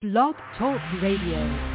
Blog Talk Radio.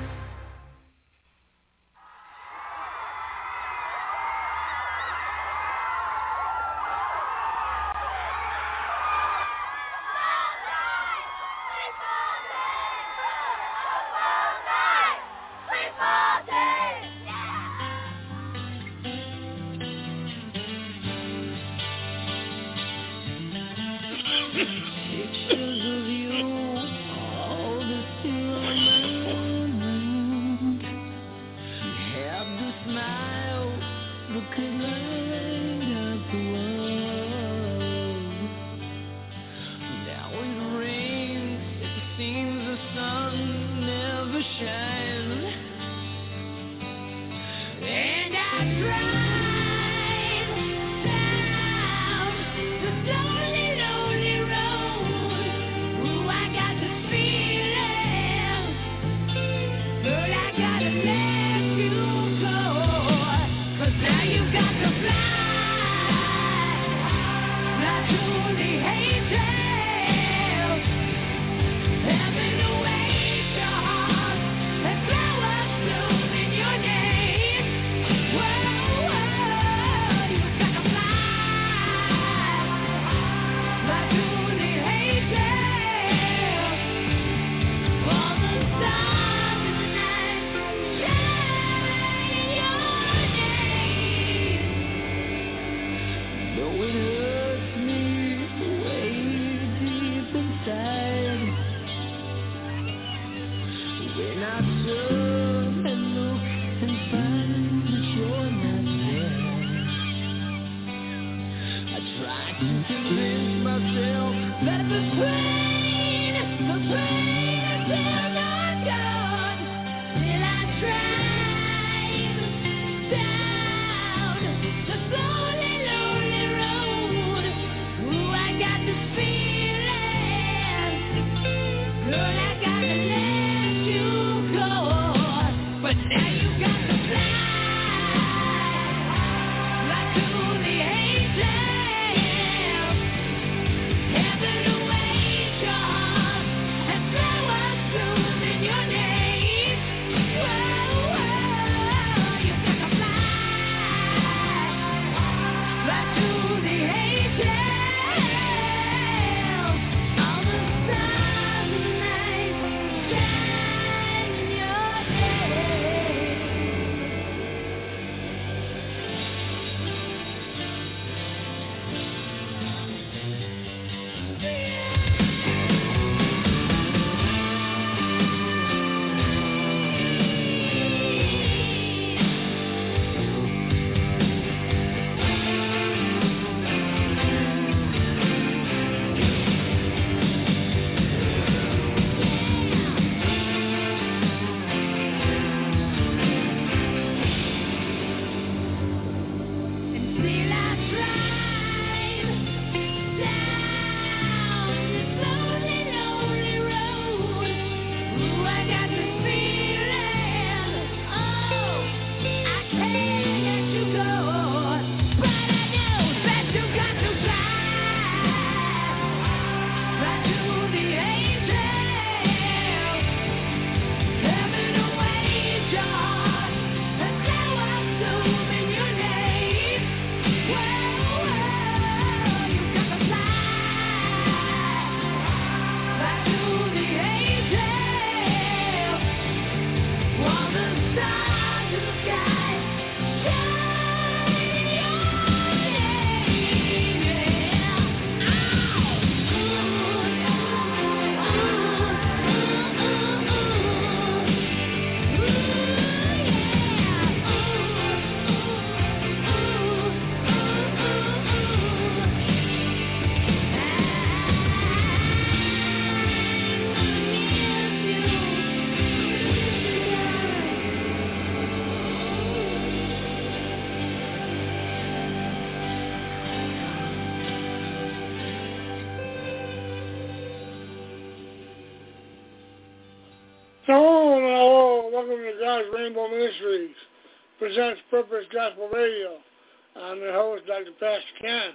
Shalom and hello, welcome to God's Rainbow Ministries, presents Purpose Gospel Radio. I'm your host, Dr. Pastor Ken.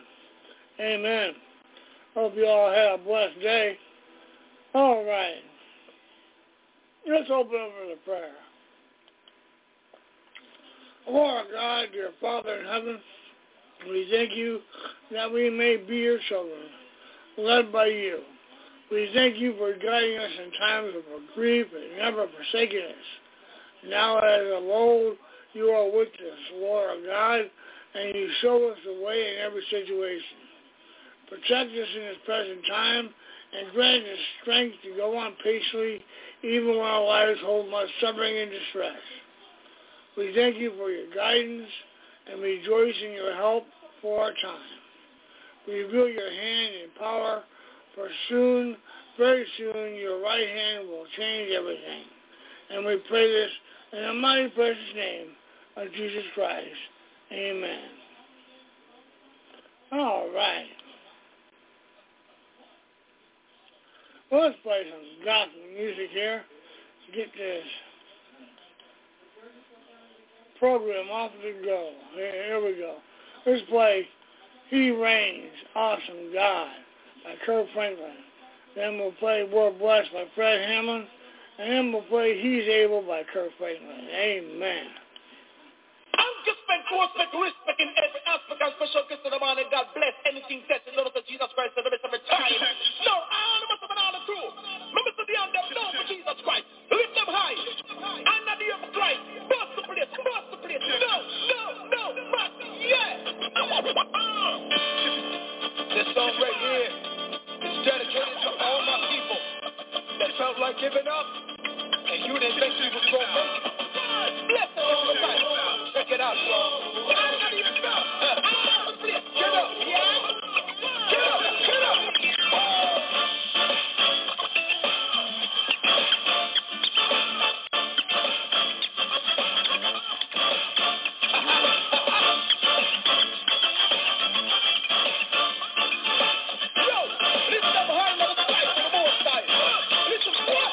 Amen. Hope you all had a blessed day. All right. Let's open up with a prayer. Lord God, dear Father in heaven, we thank you that we may be your children, led by you. We thank you for guiding us in times of grief and never forsaking us. Now as of old, you are with us, Lord God, and you show us the way in every situation. Protect us in this present time and grant us strength to go on patiently even when our lives hold much suffering and distress. We thank you for your guidance and rejoice in your help for our time. Reveal your hand and power, for soon, very soon, your right hand will change everything. And we pray this in the mighty precious name of Jesus Christ. Amen. All right. Well, let's play some gospel music here to get this program off the go. Here we go. Let's play He Reigns, Awesome God by Kirk Franklin. Then we'll play We're Blessed by Fred Hammond. And then we'll play He's Able by Kirk Franklin. Amen. Respect in every aspect and special gift to the man and God bless anything said in Lord of Jesus Christ and the rest of the time. No, all of us have all the truth. Remember to be on them known for Jesus Christ. Lift them high. Under the earth Christ. Burst the place. Burst the place. No, but yeah. This song right here is dedicated to all my people that felt like giving up and you didn't think you was going to make it. Bless them all the time. Check it out, y'all. Get up, yeah? Get up. Yo, listen up high level side to the more side. Listen, what?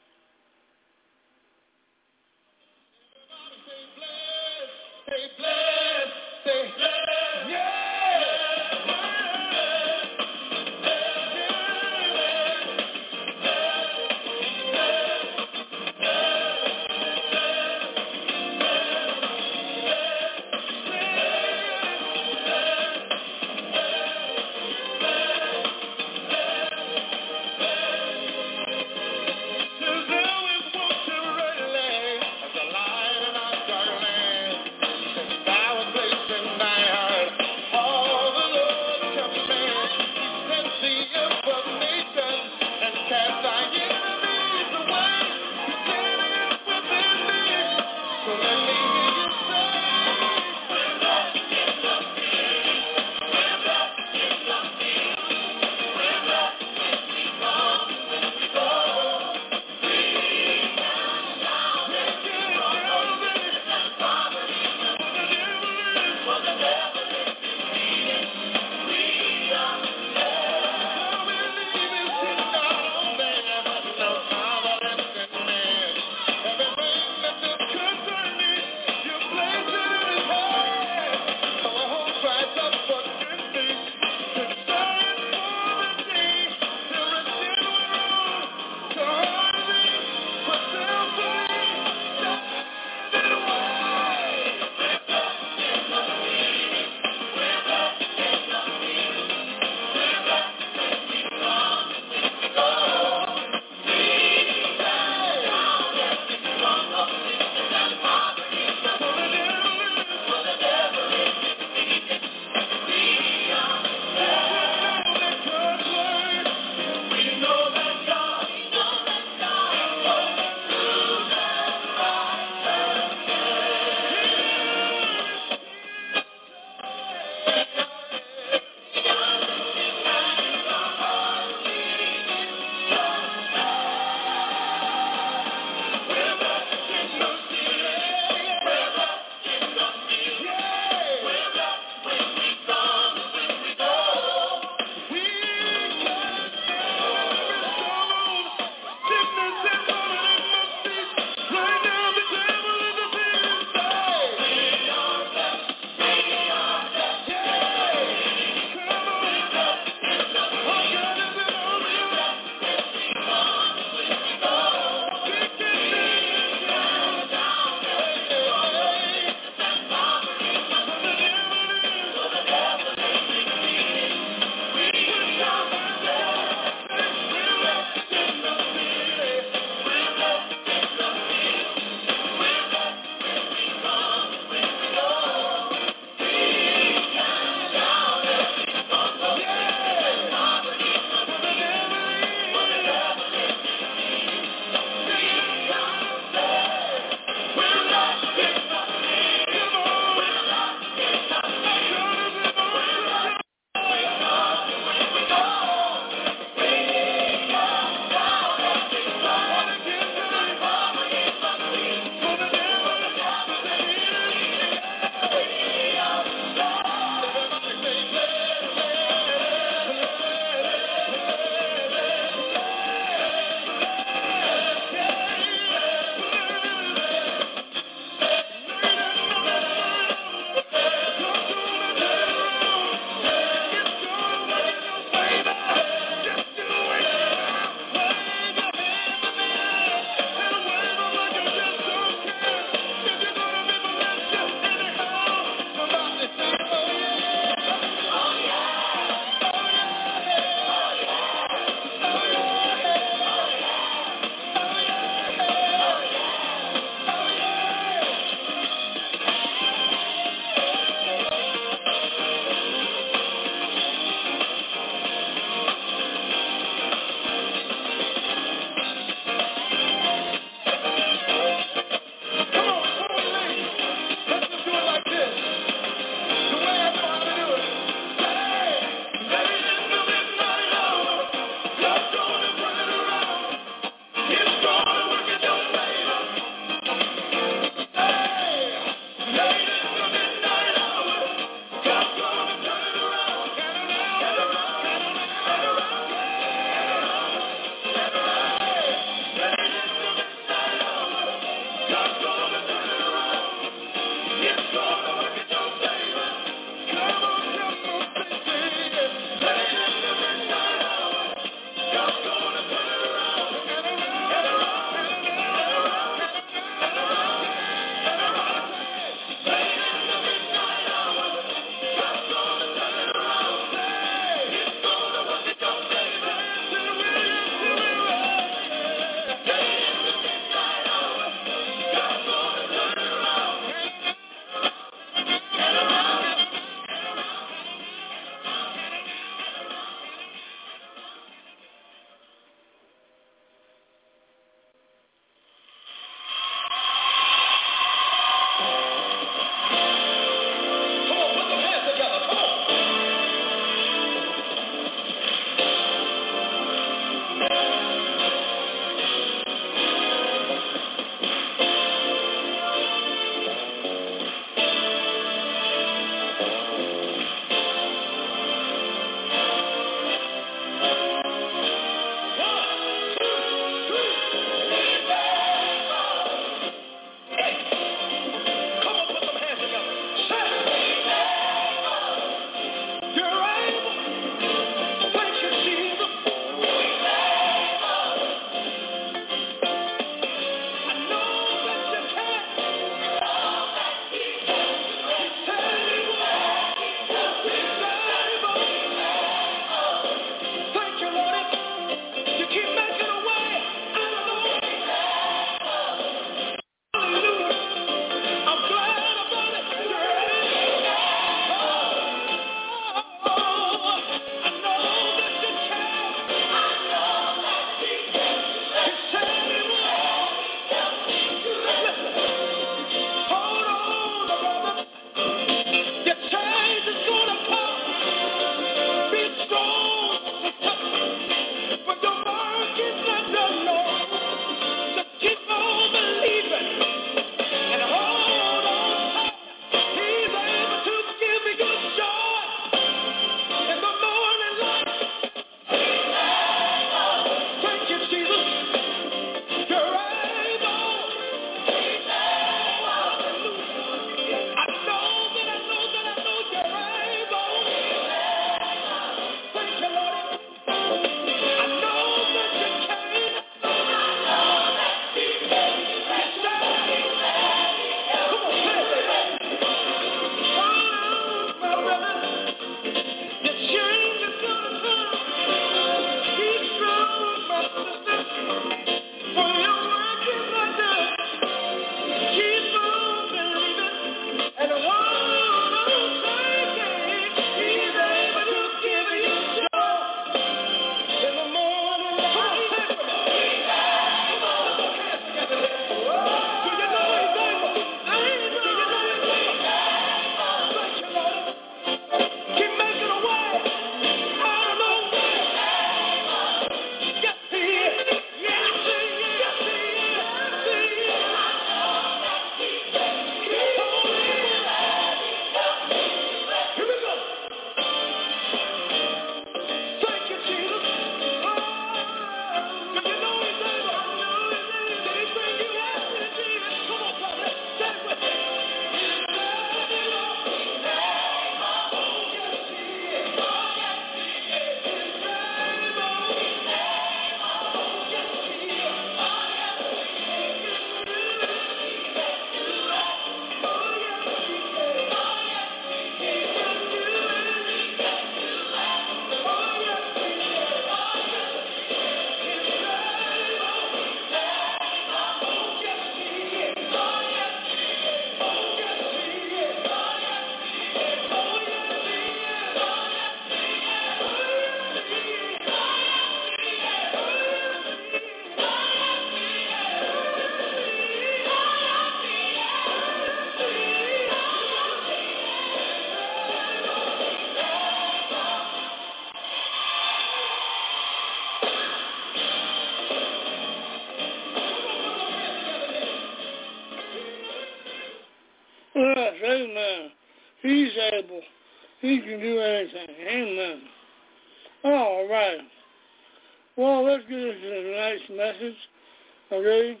able. He can do anything. Amen. All right. Well, let's get into the next message. Okay?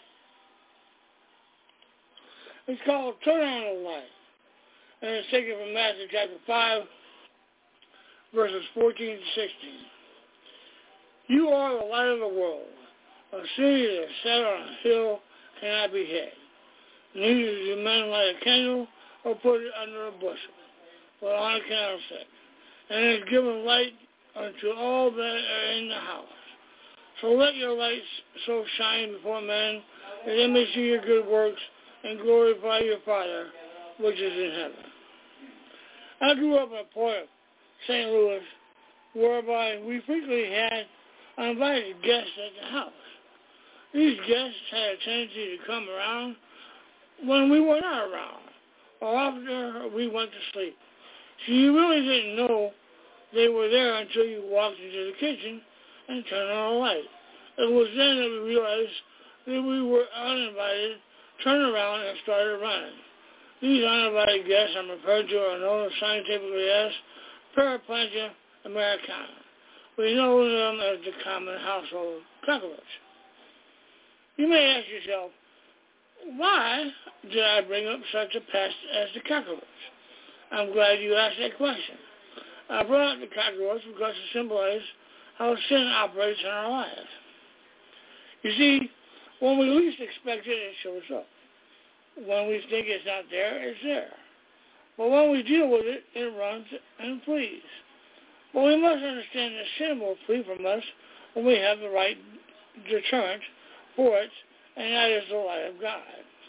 It's called Turn on the Light. And it's taken from Matthew chapter 5, verses 14 to 16. You are the light of the world. A city that is set on a hill cannot be hid. Neither do men light a candle or put it under a bushel, but on a candlestick. And it is given light unto all that are in the house. So let your light so shine before men that they may see your good works and glorify your Father which is in heaven. I grew up in a part of St. Louis whereby we frequently had uninvited guests at the house. These guests had a tendency to come around when we were not around, or after we went to sleep. So you really didn't know they were there until you walked into the kitchen and turned on a light. It was then that we realized that we were uninvited, turned around, and started running. These uninvited guests I'm referred to are known scientifically as Paraplegia americana. We know them as the common household cockroach. You may ask yourself, why did I bring up such a pest as the cockroach? I'm glad you asked that question. I brought up the cockroach because it symbolizes how sin operates in our lives. You see, when we least expect it, it shows up. When we think it's not there, it's there. But when we deal with it, it runs and flees. But we must understand that sin will flee from us when we have the right deterrent for it, and that is the light of God.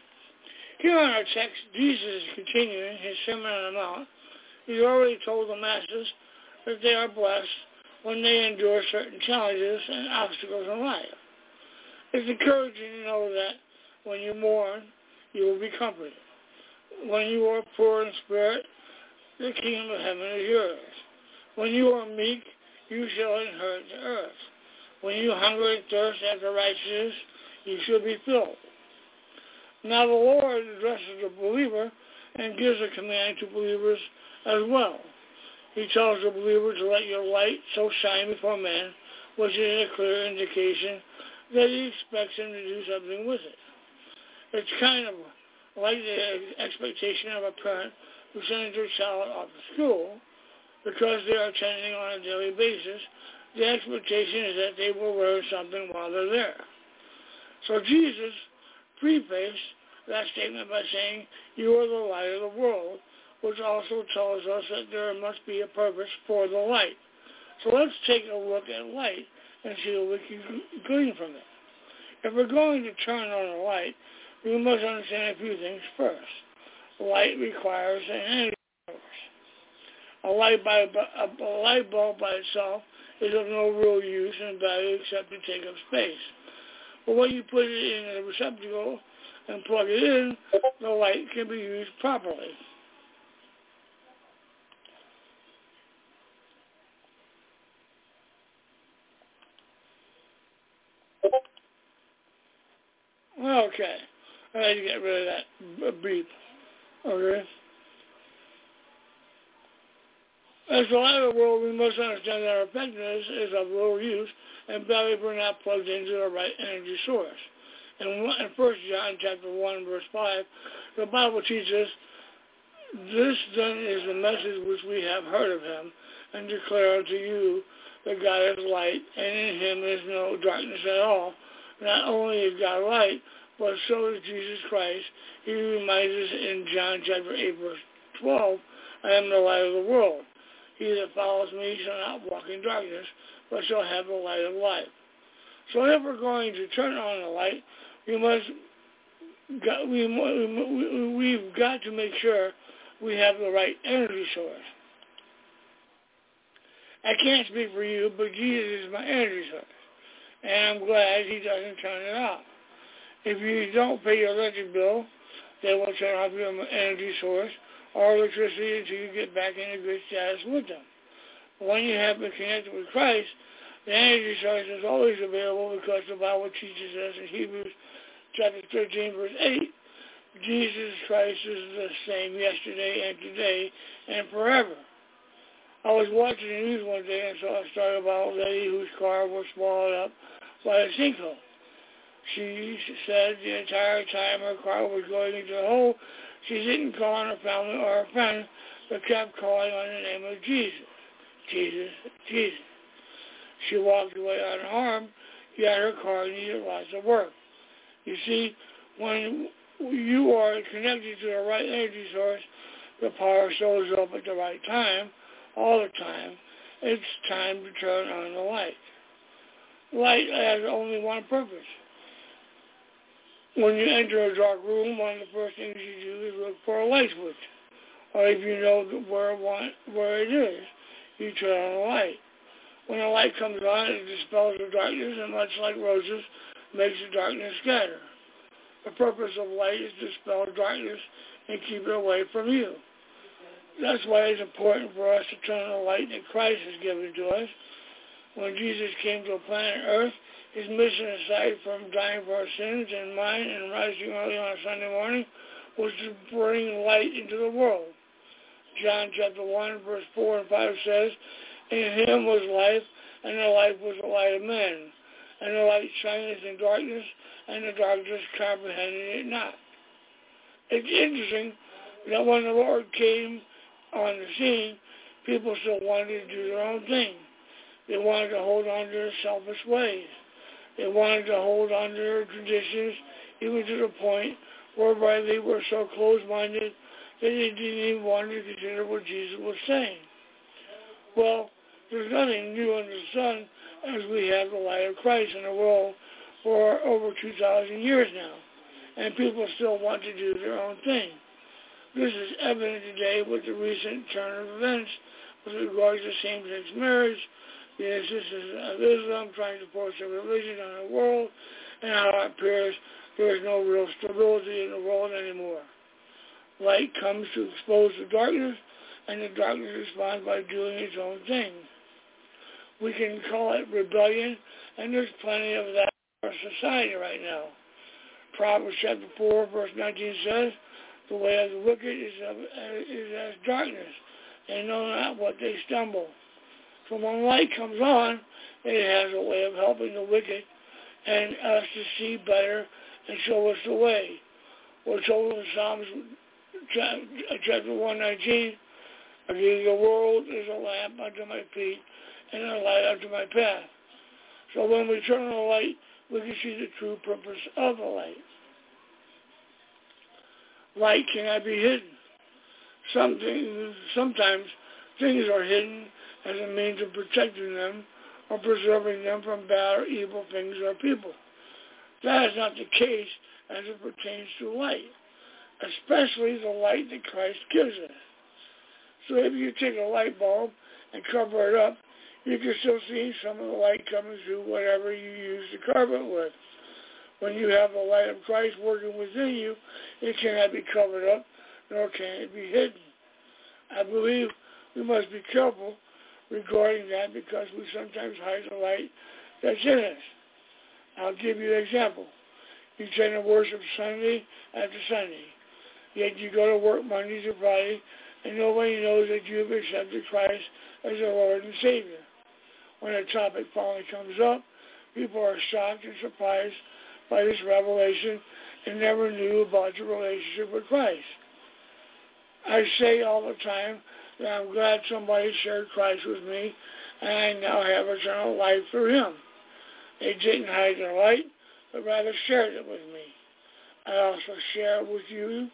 Here on our text, Jesus is continuing his Sermon on the Mount. He's already told the masses that they are blessed when they endure certain challenges and obstacles in life. It's encouraging to know that when you mourn, you will be comforted. When you are poor in spirit, the kingdom of heaven is yours. When you are meek, you shall inherit the earth. When you hunger and thirst after righteousness, you shall be filled. Now the Lord addresses the believer and gives a command to believers as well. He tells the believer to let your light so shine before men, which is a clear indication that he expects them to do something with it. It's kind of like the expectation of a parent who sends their child off to school because they are attending on a daily basis. The expectation is that they will learn something while they're there. So Jesus prefaced that statement by saying, you are the light of the world, which also tells us that there must be a purpose for the light. So let's take a look at light and see what we can glean from it. If we're going to turn on a light, we must understand a few things first. Light requires an energy source. A light bulb by itself is of no real use and value except to take up space. But when you put it in a receptacle and plug it in, the light can be used properly. Okay. I had to get rid of that beep. Okay. As the light of the world, we must understand that our effectiveness is of little use and value if we're not plugged into the right energy source. In 1 John chapter 1, verse 5, the Bible teaches, this then is the message which we have heard of him and declare unto you that God is light, and in him is no darkness at all. Not only is God light, but so is Jesus Christ. He reminds us in John chapter 8, verse 12, I am the light of the world. He that follows me shall not walk in darkness, but shall have the light of life. So if we're going to turn on the light, we've got to make sure we have the right energy source. I can't speak for you, but Jesus is my energy source, and I'm glad he doesn't turn it off. If you don't pay your electric bill, they will turn off your energy source or electricity until you get back into good status with them. But when you have been connected with Christ, the energy source is always available because the Bible teaches us in Hebrews chapter 13, verse 8, Jesus Christ is the same yesterday and today and forever. I was watching the news one day and saw a story about a lady whose car was swallowed up by a sinkhole. She said the entire time her car was going into the hole, she didn't call on her family or her friends, but kept calling on the name of Jesus. Jesus, Jesus. She walked away unharmed, yet her car needed lots of work. You see, when you are connected to the right energy source, the power shows up at the right time, all the time. It's time to turn on the light. Light has only one purpose. When you enter a dark room, one of the first things you do is look for a light switch. Or if you know where it is, you turn on the light. When the light comes on, it dispels the darkness, and much like roses, makes the darkness scatter. The purpose of light is to dispel darkness and keep it away from you. That's why it's important for us to turn on the light that Christ has given to us. When Jesus came to planet Earth, his mission, aside from dying for our sins and mine and rising early on a Sunday morning, was to bring light into the world. John chapter 1, verse 4 and 5 says, "In him was life, and the life was the light of men. And the light shineth in darkness, and the darkness comprehended it not." It's interesting that when the Lord came on the scene, people still wanted to do their own thing. They wanted to hold on to their selfish ways. They wanted to hold on to their traditions, even to the point whereby they were so close-minded that they didn't even want to consider what Jesus was saying. Well, there's nothing new under the sun, as we have the light of Christ in the world for over 2,000 years now, and people still want to do their own thing. This is evident today with the recent turn of events with regards to same-sex marriage, the insistence of Islam trying to force a religion on the world, and how it appears there is no real stability in the world anymore. Light comes to expose the darkness, and the darkness responds by doing its own thing. We can call it rebellion, and there's plenty of that in our society right now. Proverbs chapter 4, verse 19 says, "The way of the wicked is as darkness. They know not what they stumble." So when light comes on, it has a way of helping the wicked and us to see better and show us the way. We're told in Psalms chapter 119, "The world is a lamp unto my feet and a light unto my path." So when we turn on the light, we can see the true purpose of the light. Light cannot be hidden. Sometimes things are hidden as a means of protecting them or preserving them from bad or evil things or people. That is not the case as it pertains to light, especially the light that Christ gives us. So if you take a light bulb and cover it up, you can still see some of the light coming through whatever you use to cover it with. When you have the light of Christ working within you, it cannot be covered up, nor can it be hidden. I believe we must be careful regarding that because we sometimes hide the light that's in us. I'll give you an example. You tend to worship Sunday after Sunday, yet you go to work Monday to Friday, and nobody knows that you have accepted Christ as your Lord and Savior. When a topic finally comes up, people are shocked and surprised by this revelation and never knew about your relationship with Christ. I say all the time that I'm glad somebody shared Christ with me, and I now have eternal life through him. They didn't hide their light, but rather shared it with me. I also shared with you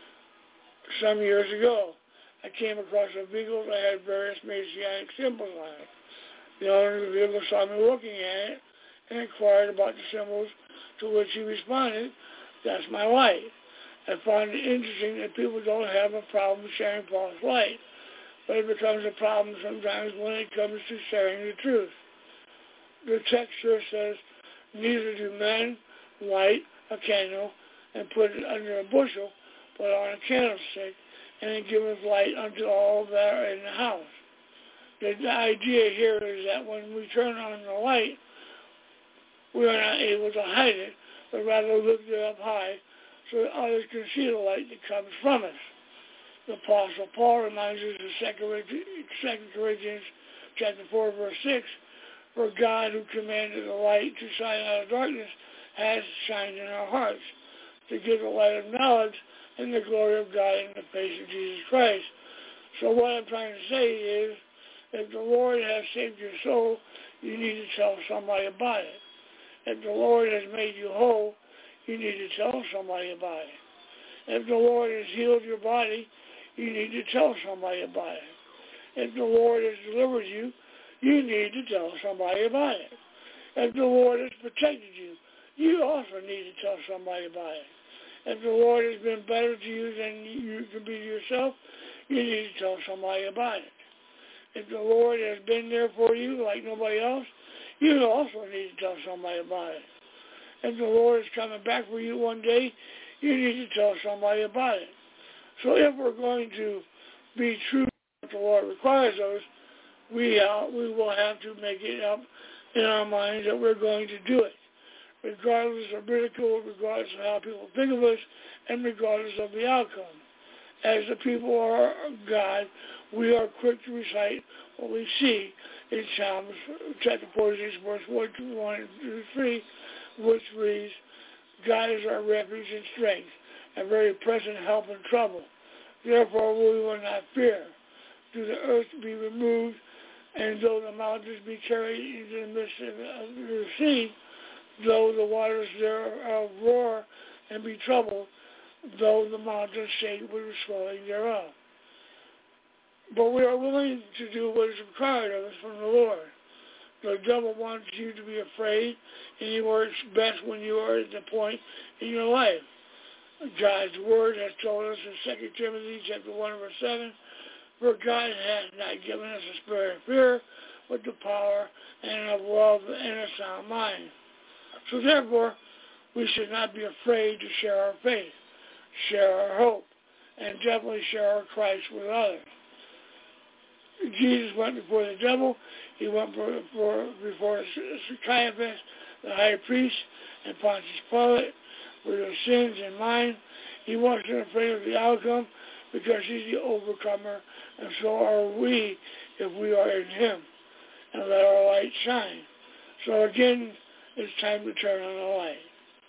some years ago. I came across a vehicle that had various Messianic symbols on it. The owner of the vehicle saw me looking at it and inquired about the symbols, to which he responded, "That's my light." I find it interesting that people don't have a problem sharing false light, but it becomes a problem sometimes when it comes to sharing the truth. The text here says, "Neither do men light a candle and put it under a bushel, but on a candlestick, and it giveth light unto all that are in the house." The idea here is that when we turn on the light, we are not able to hide it, but rather lift it up high so that others can see the light that comes from us. The Apostle Paul reminds us in 2 Corinthians chapter 4, verse 6, for God who commanded the light to shine out of darkness has shined in our hearts to give the light of knowledge and the glory of God in the face of Jesus Christ. So what I'm trying to say is, if the Lord has saved your soul, you need to tell somebody about it. If the Lord has made you whole, you need to tell somebody about it. If the Lord has healed your body, you need to tell somebody about it. If the Lord has delivered you, you need to tell somebody about it. If the Lord has protected you, you also need to tell somebody about it. If the Lord has been better to you than you can be to yourself, you need to tell somebody about it. If the Lord has been there for you like nobody else, you also need to tell somebody about it. If the Lord is coming back for you one day, you need to tell somebody about it. So if we're going to be true to what the Lord requires of us, we will have to make it up in our minds that we're going to do it, regardless of ridicule, regardless of how people think of us, and regardless of the outcome. As the people of God, we are quick to recite what we see in Psalms chapter 46, verse 1 to 3, which reads, God is our refuge and strength, a very present help in trouble. Therefore we will not fear. Do the earth be removed, and though the mountains be carried into the midst of the sea, though the waters thereof roar and be troubled, though the mountains shake with the swelling thereof. But we are willing to do what is required of us from the Lord. The devil wants you to be afraid, and he works best when you are at the point in your life. God's word has told us in 2 Timothy chapter 1, verse 7, for God has not given us a spirit of fear, but the power and of love and a sound mind. So therefore, we should not be afraid to share our faith, share our hope, and definitely share our Christ with others. Jesus went before the devil. He went before Caiaphas, the high priest, and Pontius Pilate with their sins in mind. He wasn't afraid of the outcome because he's the overcomer, and so are we if we are in him. And let our light shine. So again, it's time to turn on the light.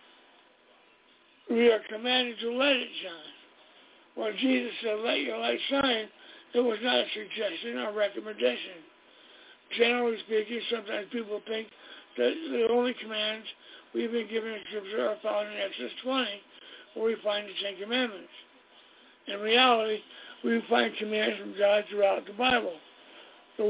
We are commanded to let it shine. When Jesus said, let your light shine, it was not a suggestion or recommendation. Generally speaking, sometimes people think that the only commands we've been given in Scripture are found in Exodus 20, where we find the Ten Commandments. In reality, we find commands from God throughout the Bible. The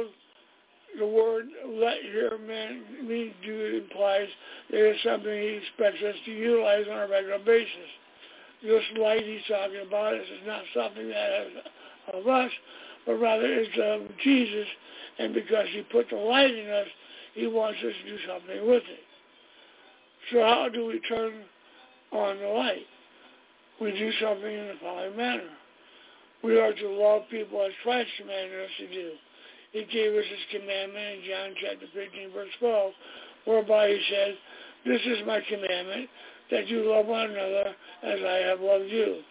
word let here mean do implies that it's something he expects us to utilize on a regular basis. This light he's talking about is not something that is of us, but rather it's of Jesus, and because he put the light in us, he wants us to do something with it. So how do we turn on the light? We do something in the following manner. We are to love people as Christ commanded us to do. He gave us his commandment in John chapter 15, verse 12, whereby he said, this is my commandment, that you love one another as I have loved you.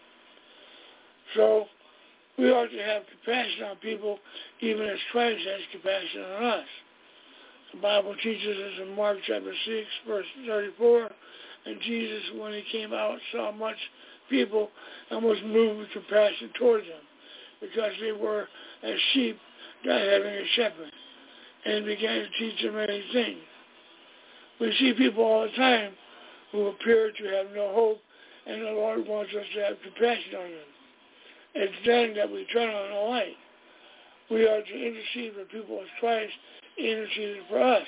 So we are to have compassion on people even as Christ has compassion on us. The Bible teaches us in Mark chapter 6, verse 34, and Jesus, when he came out, saw much people and was moved with compassion towards them, because they were as sheep not having a shepherd, and began to teach them many things. We see people all the time who appear to have no hope, and the Lord wants us to have compassion on them. It's then that we turn on the light. We are to intercede for people as Christ interceded for us.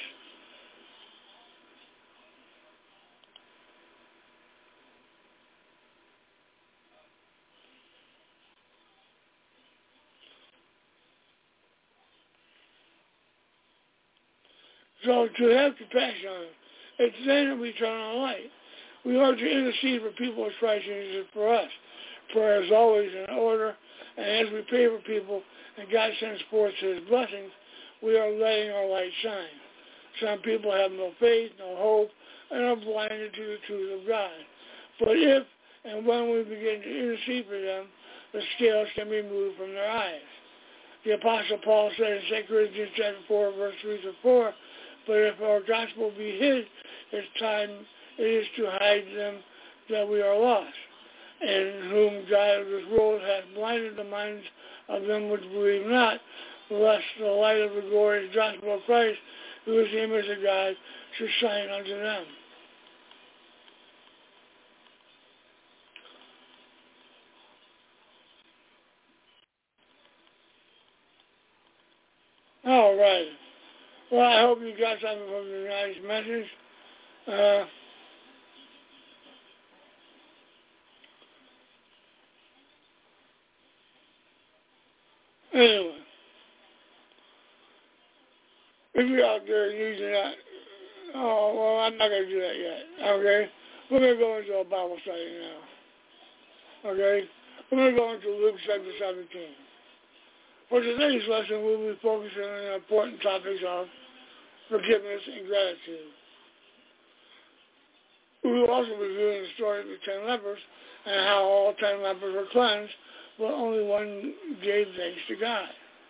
So to have compassion on them, it's then that we turn on the light. We are to intercede for people as Christ interceded for us. Prayer is always in order, and as we pray for people and God sends forth his blessings, we are letting our light shine. Some people have no faith, no hope, and are blinded to the truth of God. But if And when we begin to intercede for them, the scales can be removed from their eyes. The Apostle Paul said in 2 Corinthians chapter 4, verse 3-4, but if our gospel be hid, it is to hide them that we are lost, in whom God of this world hath blinded the minds of them which believe not, lest the light of the glorious gospel of Christ, who is the image of God, should shine unto them. All right. Well, I hope you got something from tonight's message. Anyway, if you're out there using that, I'm not going to do that yet, okay? We're going to go into a Bible study now, okay? We're going to go into Luke chapter 17. For today's lesson, we'll be focusing on the important topics of forgiveness and gratitude. We will also be reviewing the story of the 10 lepers and how all 10 lepers were cleansed, but only one gave thanks to God.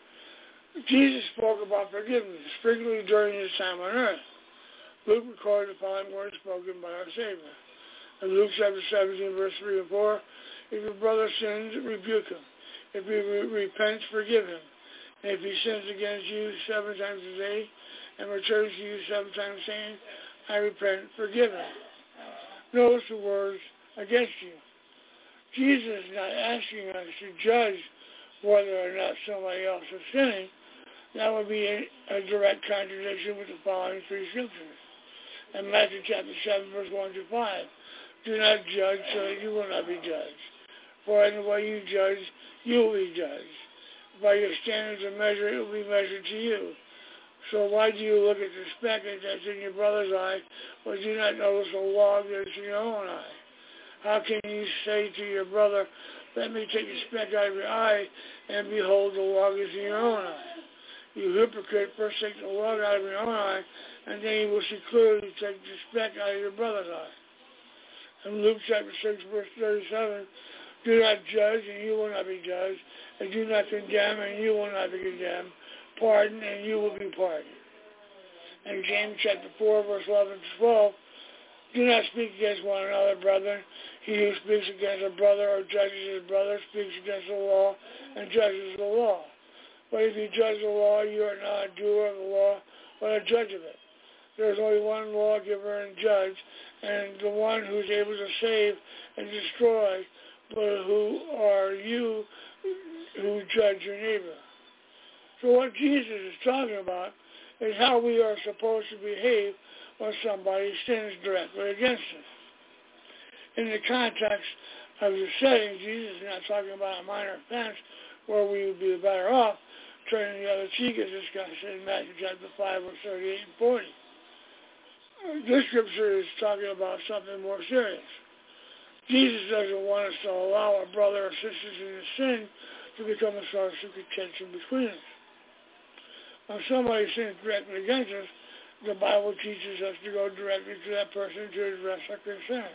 Jesus spoke about forgiveness frequently during his time on earth. Luke recorded the following words spoken by our Savior. In Luke chapter 17, verse 3 and 4, if your brother sins, rebuke him. If he repents, forgive him. And if he sins against you 7 times a day and returns to you 7 times saying, I repent, forgive him. Notice the words against you. Jesus is not asking us to judge whether or not somebody else is sinning. That would be a direct contradiction with the following 3 scriptures. In Matthew chapter 7, verse 1-5, do not judge so that you will not be judged. For in the way you judge, you will be judged. By your standards of measure, it will be measured to you. So why do you look at the speck that's in your brother's eye, but do not notice the log that's in your own eye? How can you say to your brother, let me take the speck out of your eye, and behold, the log is in your own eye? You hypocrite, first take the log out of your own eye, and then you will see clearly to take the speck out of your brother's eye. In Luke chapter 6, verse 37, do not judge, and you will not be judged. And do not condemn, and you will not be condemned. Pardon, and you will be pardoned. In James chapter 4, verse 11-12, do not speak against one another, brethren. He who speaks against a brother or judges his brother speaks against the law and judges the law. But if you judge the law, you are not a doer of the law, but a judge of it. There is only one lawgiver and judge, and the one who is able to save and destroy. But who are you who judge your neighbor? So what Jesus is talking about is how we are supposed to behave when somebody sins directly against us. In the context of the setting, Jesus is not talking about a minor offense where we would be better off turning the other cheek, as discussed in Matthew chapter 5, verse 38 and 40. This scripture is talking about something more serious. Jesus doesn't want us to allow our brother or sisters in the sin to become a source of contention between us. When somebody sins directly against us, the Bible teaches us to go directly to that person to address our concerns.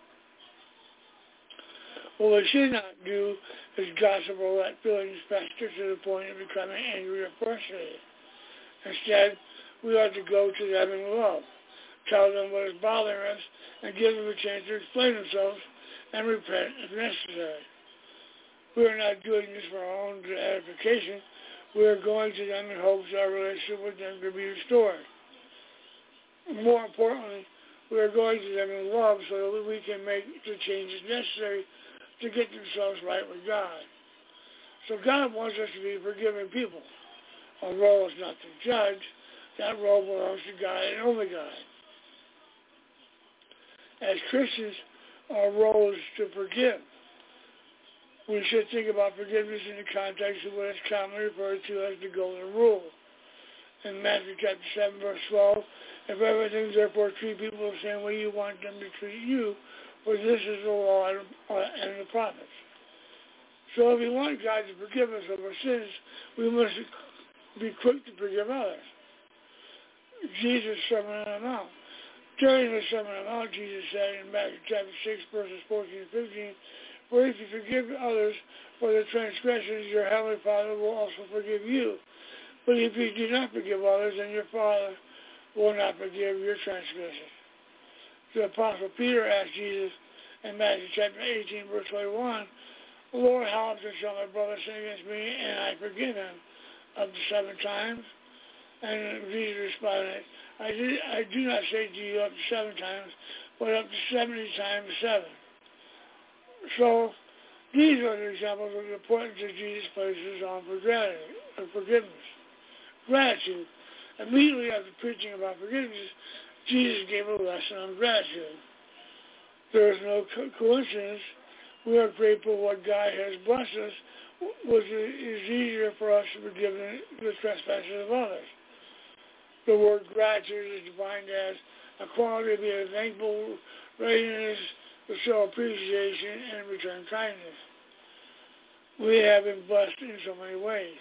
What we should not do is gossip or let feelings fester to the point of becoming angry or frustrated. Instead, we ought to go to them in love, tell them what is bothering us, and give them a chance to explain themselves and repent if necessary. We are not doing this for our own edification. We are going to them in hopes that our relationship with them can be restored. More importantly, we are going to them in love so that we can make the changes necessary to get themselves right with God. So God wants us to be forgiving people. Our role is not to judge. That role belongs to God and only God. As Christians, our role is to forgive. We should think about forgiveness in the context of what is commonly referred to as the golden rule. In Matthew chapter 7, verse 12, if everything therefore treat people the same way you want them to treat you, for this is the law and the prophets. So if we want God to forgive us of our sins, we must be quick to forgive others. Jesus' Sermon on the Mount. During the Sermon on the Mount, Jesus said in Matthew chapter 6, verses 14 and 15, "For if you forgive others for their transgressions, your heavenly Father will also forgive you. But if you do not forgive others, then your Father will not forgive your transgressions." The Apostle Peter asked Jesus in Matthew chapter 18, verse 21, "Lord, how often shall my brother sin against me, and I forgive him? Up to 7 times? And Jesus responded, I do not say to you up to 7 times, but up to 70 times 7. So, these are the examples of the importance that Jesus places on forgiveness. Gratitude. Immediately after preaching about forgiveness, Jesus gave a lesson on gratitude. There is no coincidence. We are grateful what God has blessed us, which is easier for us to forgive the trespasses of others. The word gratitude is defined as a quality of being thankful, readiness to show appreciation, and return kindness. We have been blessed in so many ways.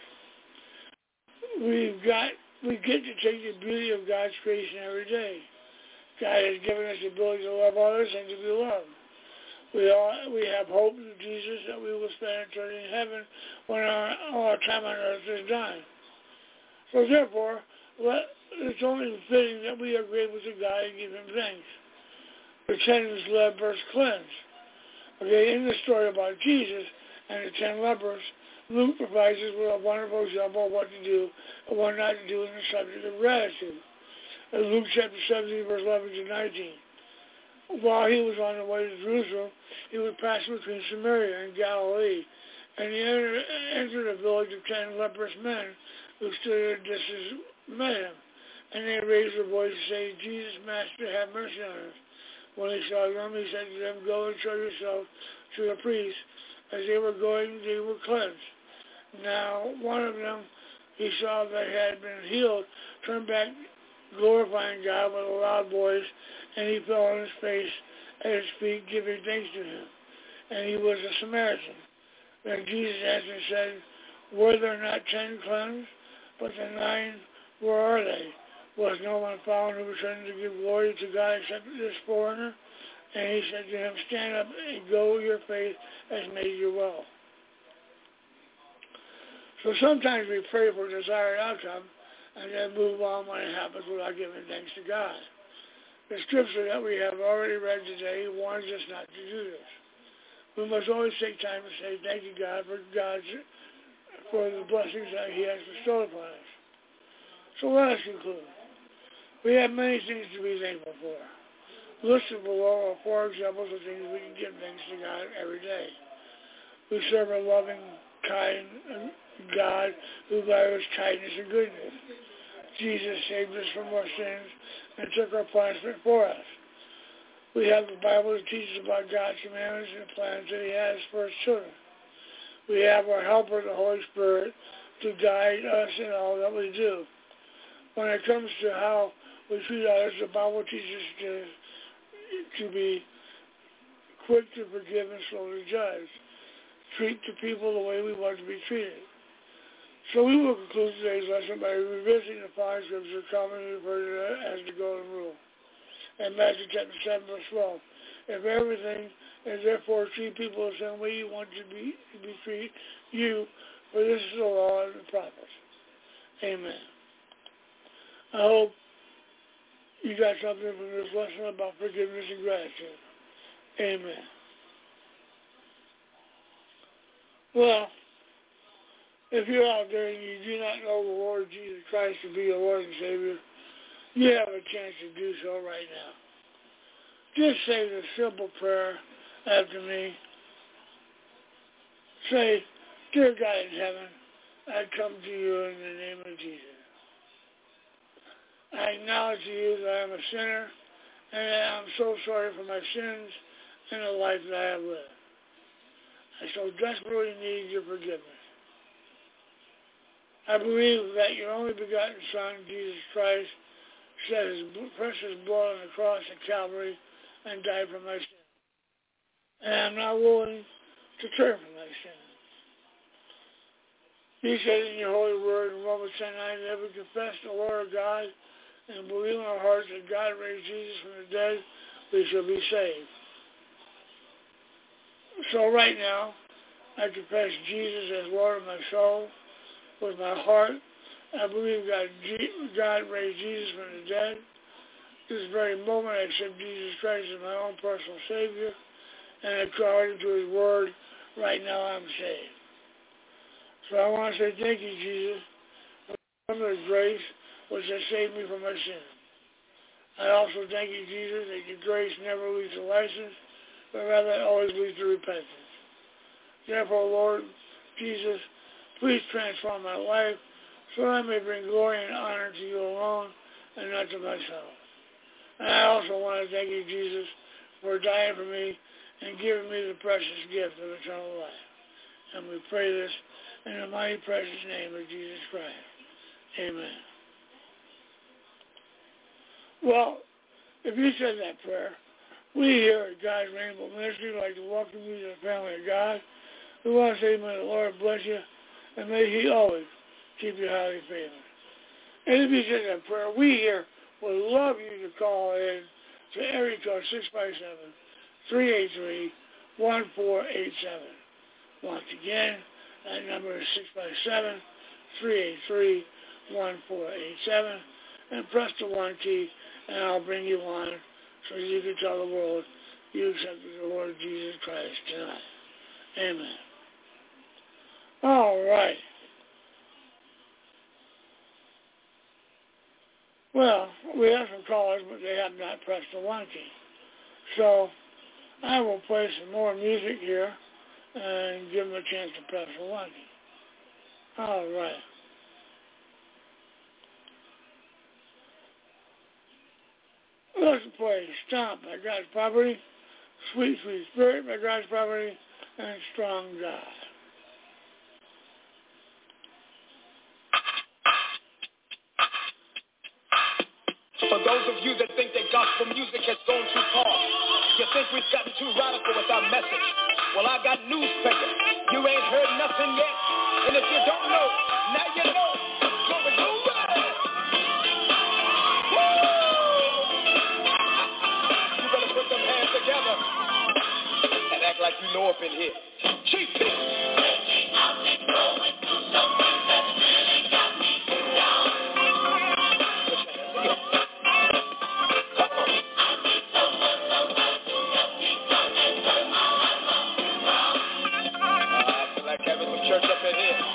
We get to take the beauty of God's creation every day. God has given us the ability to love others and to be loved. We have hope in Jesus that we will spend eternity in heaven when our time on earth is done. So therefore, it's only fitting that we are grateful to God and give him thanks. The 10 lepers cleansed. Okay, in the story about Jesus and the 10 lepers, Luke provides us with a wonderful example of what to do and what not to do in the subject of gratitude. In Luke chapter 17, verse 11 to 19. While he was on the way to Jerusalem, he would pass between Samaria and Galilee, and he entered a village of 10 leprous men who stood at a distance met him. And they raised their voice saying, Jesus, Master, have mercy on us. When he saw them, he said to them, Go and show yourself to the priests. As they were going, they were cleansed. Now one of them he saw that had been healed turned back, glorifying God with a loud voice, and he fell on his face at his feet, giving thanks to him. And he was a Samaritan. Then Jesus answered and said, Were there not 10 cleansed? But the 9, where are they? Was no one found who returned to give glory to God except this foreigner? And he said to him, Stand up and go, your faith has made you well. So sometimes we pray for a desired outcome and then move on when it happens without giving thanks to God. The scripture that we have already read today warns us not to do this. We must always take time to say thank you, God, for the blessings that he has bestowed upon us. So let us conclude. We have many things to be thankful for. Listed below are 4 examples of things we can give thanks to God every day. We serve a loving, kind God who values kindness and goodness. Jesus saved us from our sins and took our punishment for us. We have the Bible that teaches about God's commandments and plans that he has for his children. We have our helper, the Holy Spirit, to guide us in all that we do. When it comes to how we treat others, the Bible teaches to be quick to forgive and slow to judge. Treat the people the way we want to be treated. So we will conclude today's lesson by revisiting the 5 scriptures commonly referred to as the Golden Rule. In Matthew chapter 7, verse 12, if everything is therefore treat people the same way you want to be treated, for this is the law and the prophets. Amen. I hope you got something from this lesson about forgiveness and gratitude. Amen. Well, if you're out there and you do not know the Lord Jesus Christ to be your Lord and Savior, you have a chance to do so right now. Just say the simple prayer after me. Say, Dear God in heaven, I come to you in the name of Jesus. I acknowledge to you that I am a sinner and that I am so sorry for my sins and the life that I have lived. I so desperately need your forgiveness. I believe that your only begotten Son, Jesus Christ, shed his precious blood on the cross at Calvary and died for my sins. And I'm not willing to turn from my sins. You said in your holy word in Romans 10:9, never confess the Lord God and believe in our hearts that God raised Jesus from the dead, we shall be saved. So right now, I confess Jesus as Lord of my soul with my heart. I believe God raised Jesus from the dead. This very moment, I accept Jesus Christ as my own personal Savior, and I call into His Word. Right now, I'm saved. So I want to say thank you, Jesus, for the grace which has saved me from my sins. I also thank you, Jesus, that your grace never leads to license, but rather it always leads to repentance. Therefore, Lord Jesus, please transform my life so that I may bring glory and honor to you alone and not to myself. And I also want to thank you, Jesus, for dying for me and giving me the precious gift of eternal life. And we pray this in the mighty precious name of Jesus Christ. Amen. Well, if you said that prayer, we here at God's Rainbow Ministry would like to welcome you to the family of God. We want to say, may the Lord bless you, and may He always keep you highly favored. And if you said that prayer, we here would love you to call in to area code 657-383-1487. Once again, that number is 657-383-1487. And press the 1 key, and I'll bring you on so you can tell the world you accepted the Lord Jesus Christ tonight. Amen. All right. Well, we have some callers, but they have not pressed the 1 key. So I will play some more music here and give them a chance to press the 1 key. All right. Let's play Stomp by God's Property, Sweet, Sweet Spirit by God's Property, and Strong God. For those of you that think that gospel music has gone too far, you think we've gotten too radical with our message. Well, I got news for you. You ain't heard nothing yet. And if you don't know, now you know. Glory, glory. Woo! You better put them hands together and act like you know up in here. Chief Dick. I've been going through something that really got me down. Church up in here.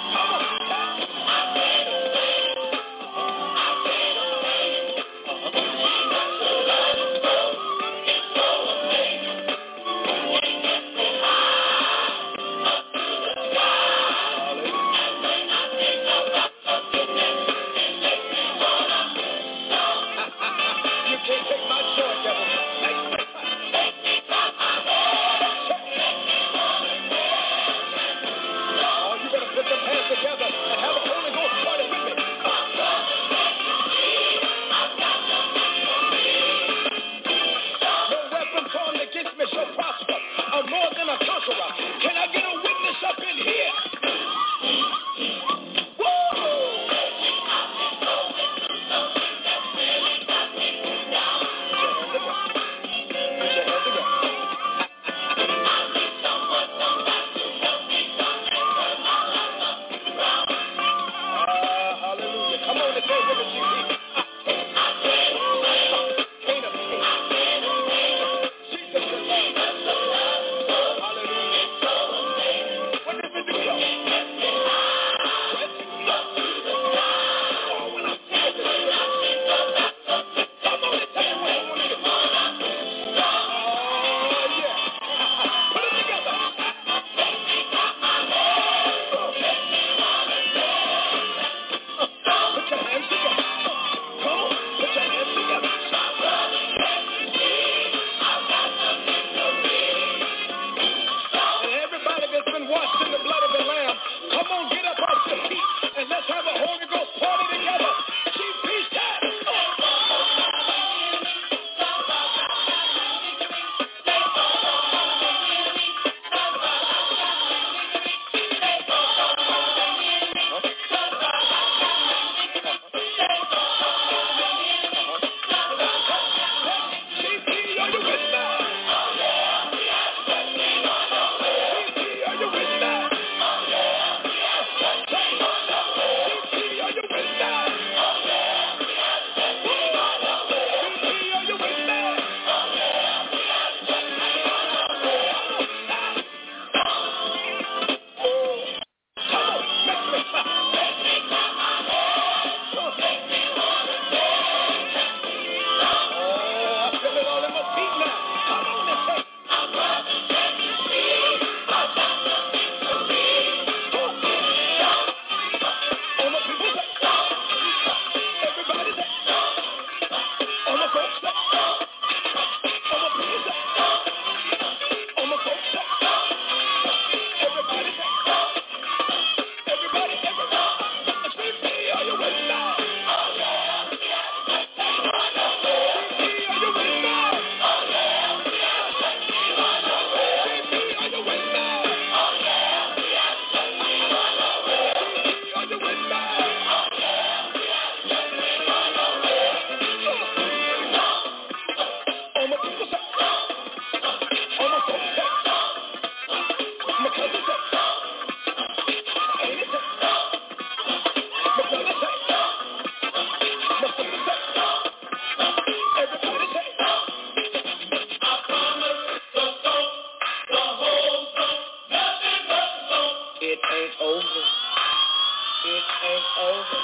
ain't over. It ain't over.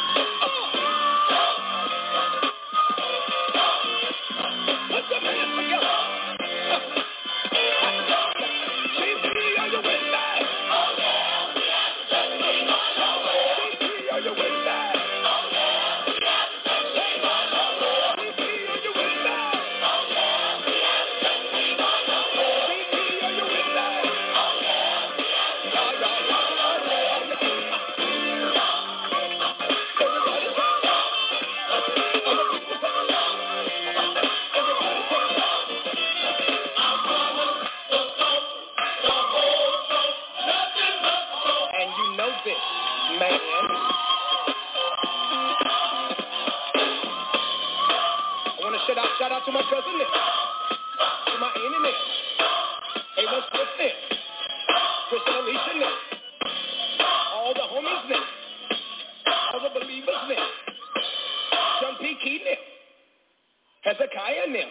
Put your hands together. GP, are you with me? GP, are you with me? Shout out to my cousin Nick, to my auntie Nick, A1 Smith Nick, Kristen Alicia Nick, all the homies Nick, all the believers Nick, John P. Key Nick, Hezekiah Nick.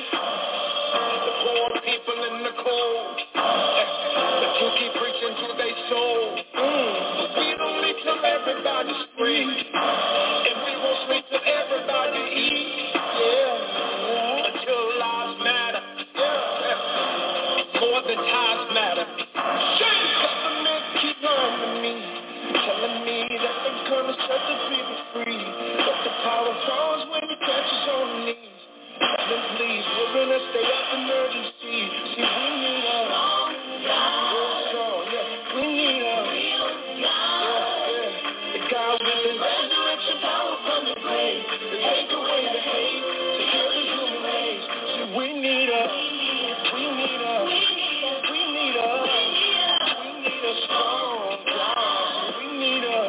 The poor people in the cold. But you keep preaching to their soul. We don't need till everybody's free. And we won't sleep till everybody eats. Yeah. Until lives matter. More than ties matter. The government keep lying to me, telling me that they're gonna set the people free. But the power falls when you catch us on the knees. Then please, we're gonna stay up emergency. See, we need a strong, yeah. We need a the God with the resurrection power from the grave. To take away the hate, to heal the human race. See, we need a strong God. We need a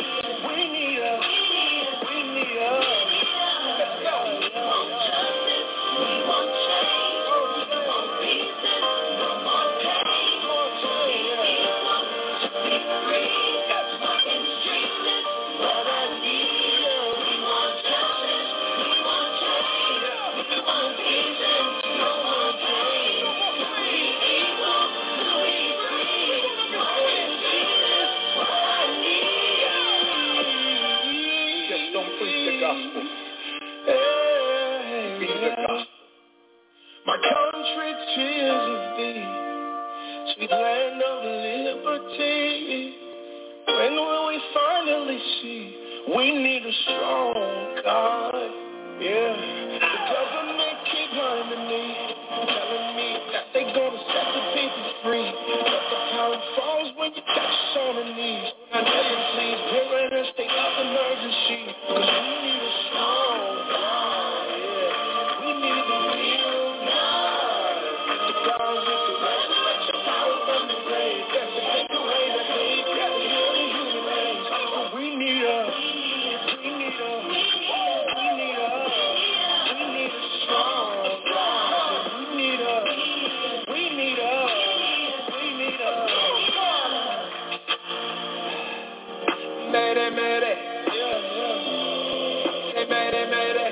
my country, tears of thee, sweet land of liberty. When will we finally see we need a strong God? Yeah, the government keep lying to me, telling me that they gonna set the people free. But the power falls when you touch us on the knees. I tell you, please, we're in a state of emergency, 'cause we need a strong God. Yeah, we need the real God, the God with the resurrection power from the grave. Yes, to take away the hate, yes, to heal the human race. But we need a strong God. We need Mayday, mayday. Yeah. Say mayday, mayday.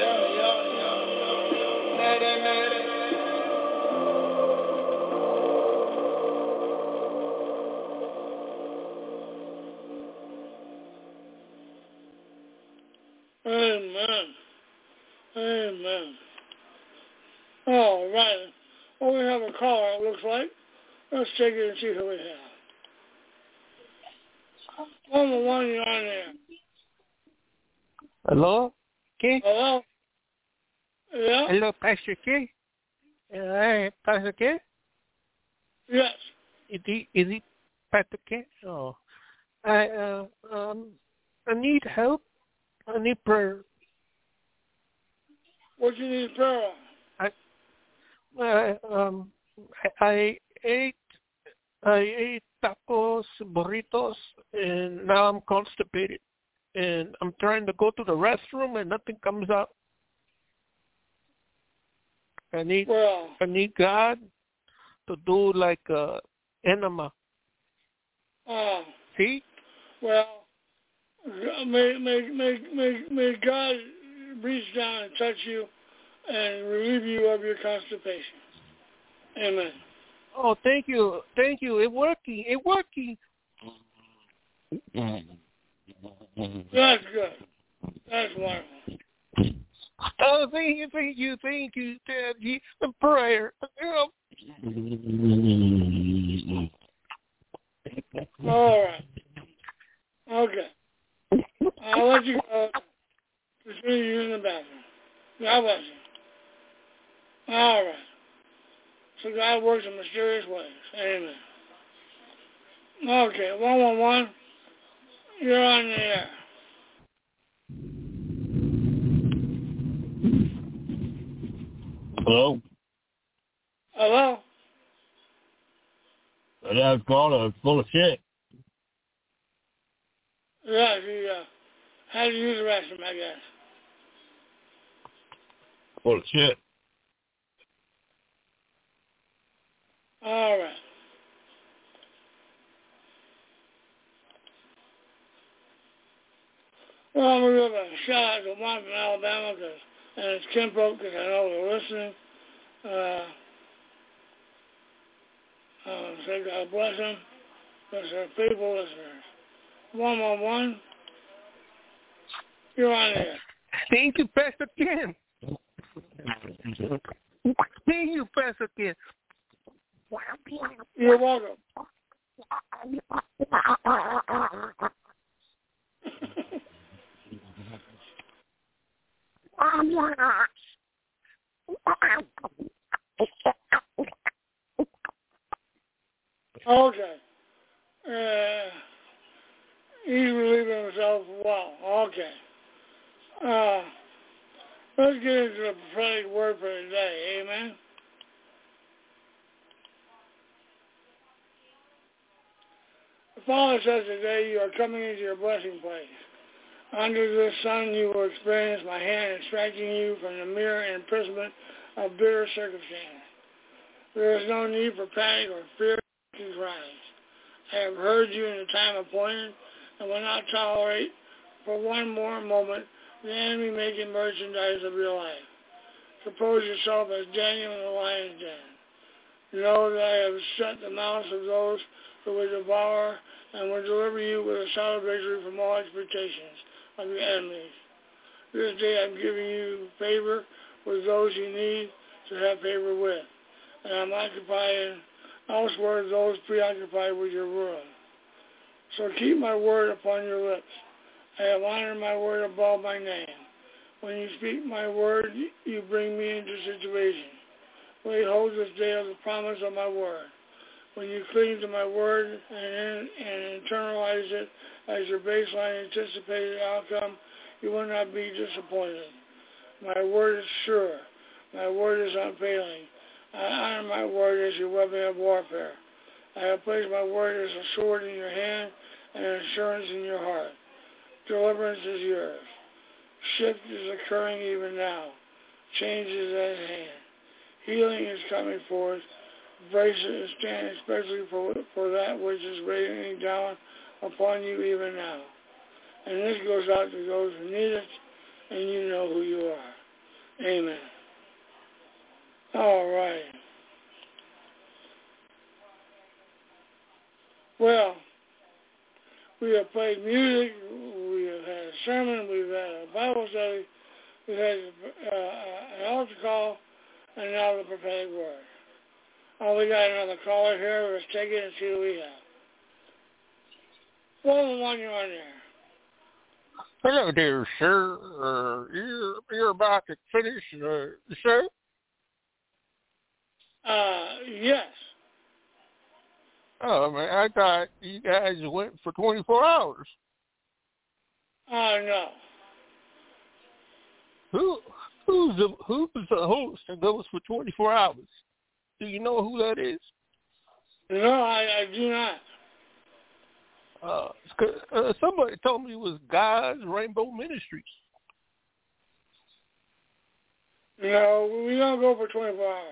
Yeah. Mayday, mayday. Amen. All right. Well, we have a caller, it looks like. Let's take it and see who we have. 111, you're on there. Hello? K? Hello? Yeah? Hello, Pastor K? Hi, Pastor K? Yes. Is it Pastor K? Oh. I need help. I need prayer. What you need prayer on? I ate tacos, burritos, and now I'm constipated. And I'm trying to go to the restroom and nothing comes out. I need God to do like enema. See? Well, may God reach down and touch you and relieve you of your constipation. Amen. Oh, thank you. It's working. That's good. That's wonderful. Oh, thank you, Daddy. The prayer. All right. Okay. I'll let you go. Continue using the bathroom. God bless you. All right. So God works in mysterious ways. Amen. Okay, 111. You're on the air. Hello? Hello? That was called full of shit. Yeah, he had to use the restroom, I guess. Full of shit. All right. Well, I'm going to give a shout out to one from Alabama, and it's Kimpo, because I know they're listening. Say God bless them. Bless our people, listeners. 111. You're on there. Thank you, Pastor Ken. Thank you, Pastor Ken. You're welcome. Okay. He's relieving himself well. Okay. Let's get into the prophetic word for today. Amen. The Father says today you are coming into your blessing place. Under the sun you will experience my hand extracting you from the mere imprisonment of bitter circumstance. There is no need for panic or fear to cries. I have heard you in the time appointed and will not tolerate for one more moment the enemy making merchandise of your life. Suppose yourself as Daniel in the lion's den. Know that I have shut the mouths of those who will devour and will deliver you with a solid victory from all expectations of your enemies. This day I'm giving you favor with those you need to have favor with, and I'm occupying elsewhere those preoccupied with your ruin. So keep my word upon your lips. I have honored my word above my name. When you speak my word, you bring me into situation. Lay hold this day of the promise of my word. When you cling to my word and internalize it as your baseline anticipated outcome, you will not be disappointed. My word is sure. My word is unfailing. I honor my word as your weapon of warfare. I have placed my word as a sword in your hand and assurance in your heart. Deliverance is yours. Shift is occurring even now. Change is at hand. Healing is coming forth. Brace it and stand especially for that which is raining down upon you even now. And this goes out to those who need it, and you know who you are. Amen. All right. Well, we have played music, we have had a sermon, we've had a Bible study, we've had an altar call, and now the prophetic word. Oh, we got another caller here. Let's take it and see what we have. 111, you're on there. Hello there, sir. You're about to finish the show? Yes. Oh, man, I thought you guys went for 24 hours. No. Who's the host that goes for 24 hours? Do you know who that is? No, I do not. Somebody told me it was God's Rainbow Ministries. No, we don't go for 24 hours.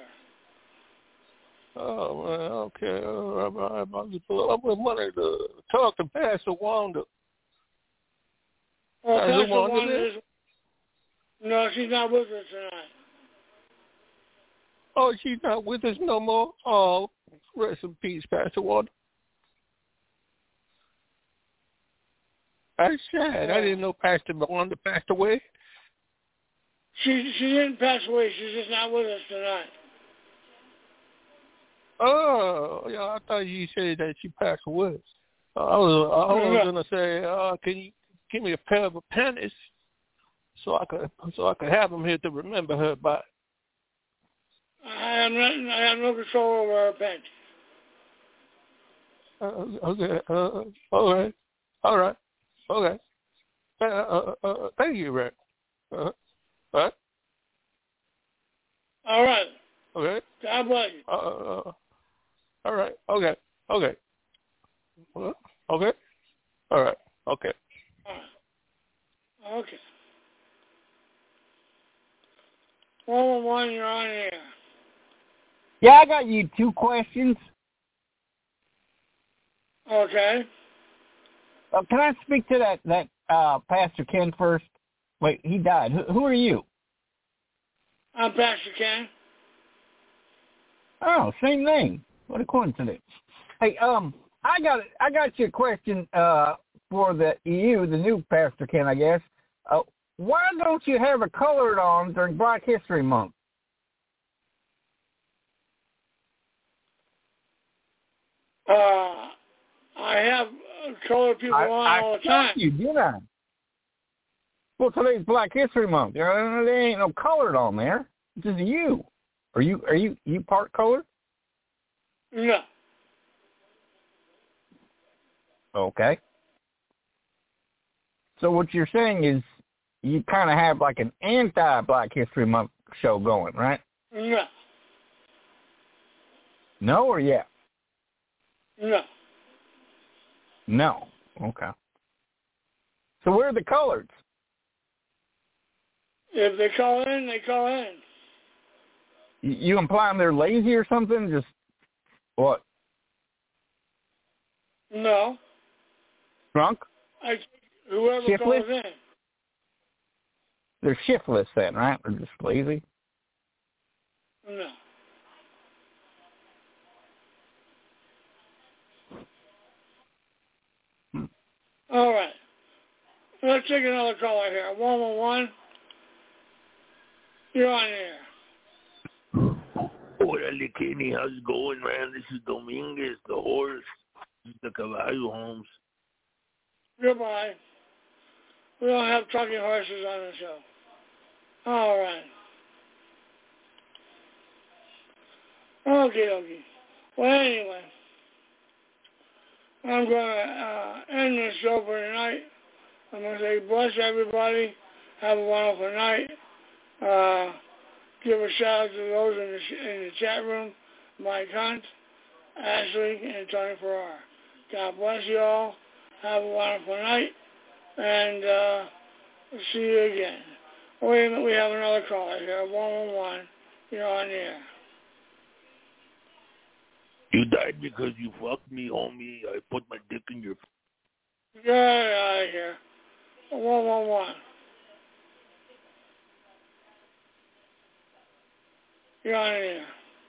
Oh, man, okay. I wanted to talk to Pastor Wanda. Oh, Pastor Wanda is... No, she's not with us tonight. Oh, she's not with us no more? Oh, rest in peace, Pastor Wanda. That's sad. I didn't know Pastor Wanda passed away. She didn't pass away. She's just not with us tonight. Oh, yeah, I thought you said that she passed away. I was gonna say, can you give me a pair of panties so I could have them here to remember her by. I have no control over her panties. Okay. All right. Okay. Thank you, Rick. What? All right. Okay. God bless you. All right. Okay. Okay. Okay. All right. Okay. Okay. 111, you're on air. Yeah, I got you 2 questions. Okay. Can I speak to that Pastor Ken first? Wait, he died. Who are you? I'm Pastor Ken. Oh, same name. What a coincidence. Hey, I got you a question for the new Pastor Ken, I guess. Why don't you have a colored on during Black History Month? I have colored people on all the time. You did I? Well, today's Black History Month. There ain't no colored on there. It's just you. Are you part colored? No. Okay. So what you're saying is you kind of have like an anti-Black History Month show going, right? No. No or yeah? No. No. Okay. So where are the coloreds? If they call in, they call in. You implying they're lazy or something? Just what? No. Drunk? Whoever Shiftless? calls in. They're shiftless then, right? They're just lazy? No. All right. Let's take another caller here. 111. You're on air. Orale, Kenny, how's it going, man? This is Dominguez, the horse. This is the Caballo Holmes. Goodbye. We don't have talking horses on the show. All right. Okay. Well, anyway, I'm going to end the show for tonight. I'm going to say bless everybody. Have a wonderful night. Give a shout out to those in the chat room. Mike Hunt, Ashley, and Tony Farrar. God bless you all. Have a wonderful night. And see you again. Wait a minute, we have another caller here. 111. You're on the air. You died because you fucked me, homie. I put my dick in your... Get out of here. 111. You're on the air.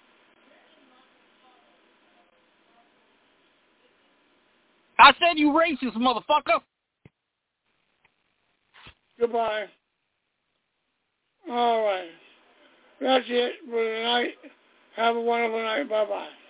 I said you racist, motherfucker. Goodbye. All right. That's it for tonight. Have a wonderful night. Bye-bye.